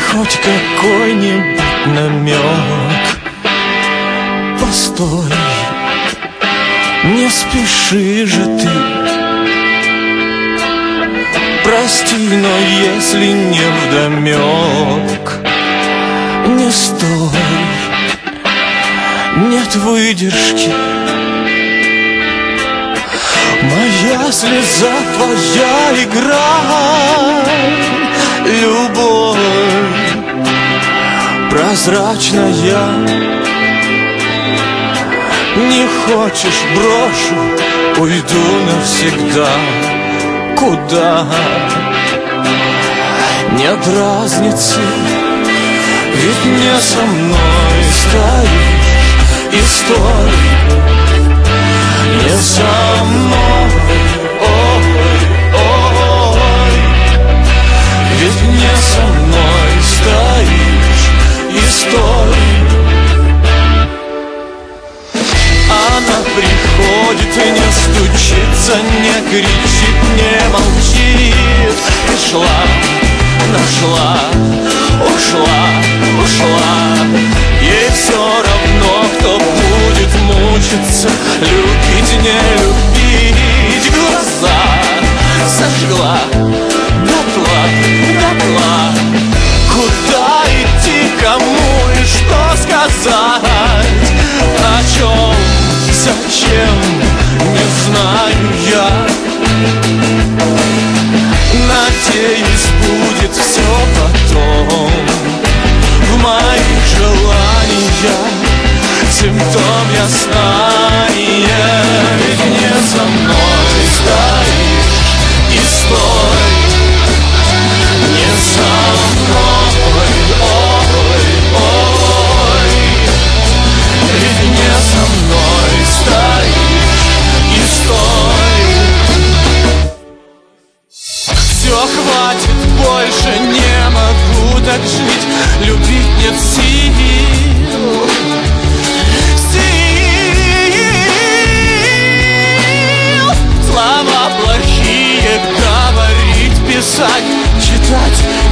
хоть какой-нибудь намек. Постой, не спеши же ты. Прости, но если не вдомек, не стой, нет выдержки. Моя слеза, твоя игра, любовь прозрачная. Не хочешь, брошу, уйду навсегда. Куда? Нет разницы, ведь не со мной стоишь и стой. Не со мной, ой, ой, ведь не со мной стоишь и стой. Она приходит и не стучится, не кричит, не молчит. Пришла, нашла, ушла, ушла. Ей все равно, кто будет мучиться, любить, не любить. Глаза сожгла дотла, дотла. Куда идти, кому и что сказать, о чем, зачем, не знаю я. Надеюсь, будет все потом. В моих желаниях симптом яснания. Ведь не со мной стоишь и стой. Не со мной, ой, ой. Ведь не со мной стоишь и стой. Все, хватит, больше не могу так жить. Любить нет сил, сил. Слова плохие говорить, писать, читать